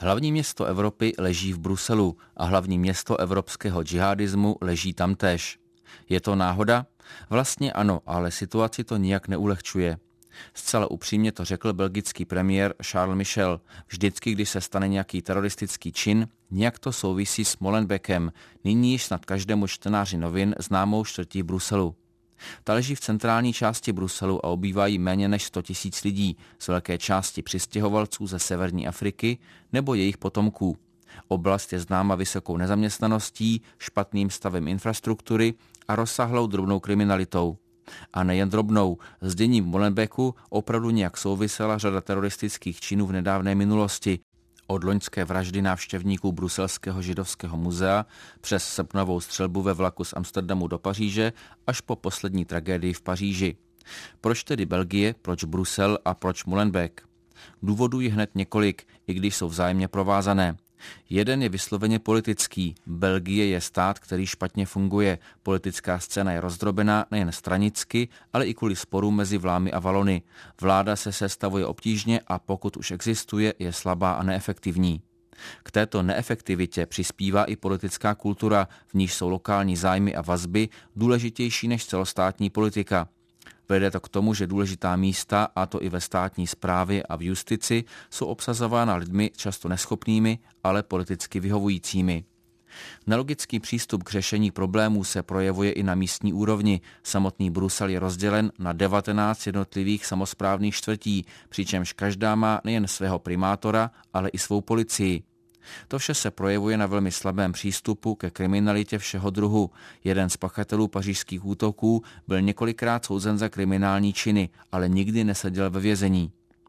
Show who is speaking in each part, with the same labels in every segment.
Speaker 1: Hlavní město Evropy leží v Bruselu a hlavní město evropského džihadismu leží tamtéž. Je to náhoda? Vlastně ano, ale situaci to nijak neulehčuje. Zcela upřímně to řekl belgický premiér Charles Michel. Vždycky, když se stane nějaký teroristický čin, nějak to souvisí s Molenbeekem, nyní již snad každému čtenáři novin známou čtvrtí v Bruselu. Ta leží v centrální části Bruselu a obývají méně než 100 000 lidí, z velké části přistěhovalců ze severní Afriky nebo jejich potomků. Oblast je známa vysokou nezaměstnaností, špatným stavem infrastruktury a rozsáhlou drobnou kriminalitou. A nejen drobnou, s děním v Molenbeeku opravdu nějak souvisela řada teroristických činů v nedávné minulosti. Od loňské vraždy návštěvníků Bruselského židovského muzea přes srpnovou střelbu ve vlaku z Amsterdamu do Paříže až po poslední tragédii v Paříži. Proč tedy Belgie, proč Brusel a proč Molenbeek? Důvodů je hned několik, i když jsou vzájemně provázané. Jeden je vysloveně politický. Belgie je stát, který špatně funguje. Politická scéna je rozdrobená nejen stranicky, ale i kvůli sporům mezi Vlámy a Valony. Vláda se sestavuje obtížně a pokud už existuje, je slabá a neefektivní. K této neefektivitě přispívá i politická kultura, v níž jsou lokální zájmy a vazby důležitější než celostátní politika. Vede to k tomu, že důležitá místa, a to i ve státní správě a v justici, jsou obsazována lidmi často neschopnými, ale politicky vyhovujícími. Nelogický přístup k řešení problémů se projevuje i na místní úrovni. Samotný Brusel je rozdělen na 19 jednotlivých samosprávných čtvrtí, přičemž každá má nejen svého primátora, ale i svou policii. To vše se projevuje na velmi slabém přístupu ke kriminalitě všeho druhu. Jeden z pachatelů pařížských útoků byl několikrát souzen za kriminální činy, ale nikdy neseděl ve vězení.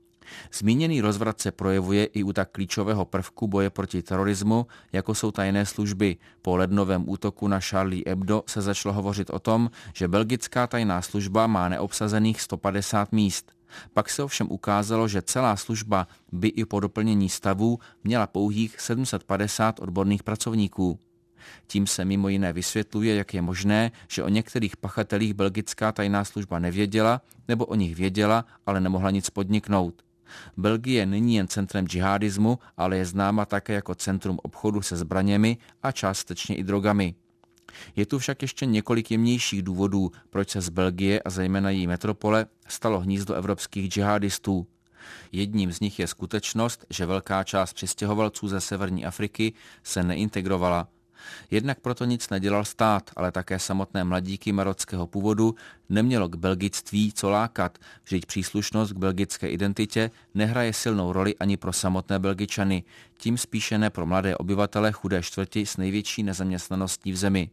Speaker 1: Zmíněný rozvrat se projevuje i u tak klíčového prvku boje proti terorismu, jako jsou tajné služby. Po lednovém útoku na Charlie Hebdo se začalo hovořit o tom, že belgická tajná služba má neobsazených 150 míst. Pak se ovšem ukázalo, že celá služba by i po doplnění stavů měla pouhých 750 odborných pracovníků. Tím se mimo jiné vysvětluje, jak je možné, že o některých pachatelích belgická tajná služba nevěděla nebo o nich věděla, ale nemohla nic podniknout. Belgie není jen centrem džihadismu, ale je známa také jako centrum obchodu se zbraněmi a částečně i drogami. Je tu však ještě několik jemnějších důvodů, proč se z Belgie a zejména její metropole stalo hnízdo evropských džihadistů. Jedním z nich je skutečnost, že velká část přistěhovalců ze severní Afriky se neintegrovala. Jednak proto nic nedělal stát, ale také samotné mladíky marockého původu nemělo k belgictví co lákat, vždyť příslušnost k belgické identitě nehraje silnou roli ani pro samotné Belgičany, tím spíše ne pro mladé obyvatele chudé čtvrti s největší nezaměstnaností v zemi.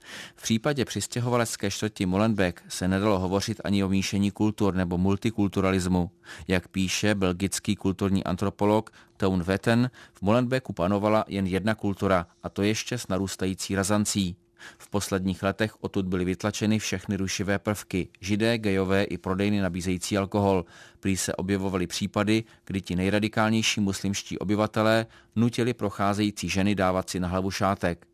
Speaker 1: V případě přistěhovalecké čtvrti Molenbeek se nedalo hovořit ani o míšení kultur nebo multikulturalismu. Jak píše belgický kulturní antropolog Toon Wetten, v Molenbeeku panovala jen jedna kultura, a to ještě s narůstající razancí. V posledních letech odtud byly vytlačeny všechny rušivé prvky, židé, gejové i prodejny nabízející alkohol. Prý se objevovaly případy, kdy ti nejradikálnější muslimští obyvatelé nutili procházející ženy dávat si na hlavu šátek.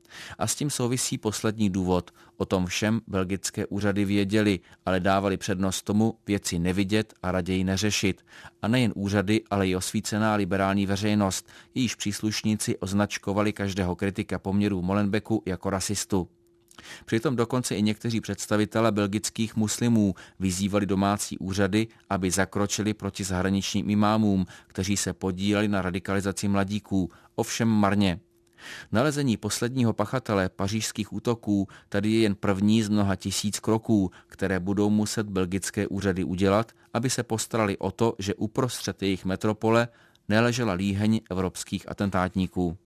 Speaker 1: A s tím souvisí poslední důvod. O tom všem belgické úřady věděly, ale dávali přednost tomu věci nevidět a raději neřešit. A nejen úřady, ale i osvícená liberální veřejnost, jejíž příslušníci označkovali každého kritika poměrů v Molenbeeku jako rasistu. Přitom dokonce i někteří představitelé belgických muslimů vyzývali domácí úřady, aby zakročili proti zahraničním imámům, kteří se podíleli na radikalizaci mladíků, ovšem marně. Nalezení posledního pachatele pařížských útoků tady je jen první z mnoha tisíc kroků, které budou muset belgické úřady udělat, aby se postarali o to, že uprostřed jejich metropole neležela líheň evropských atentátníků.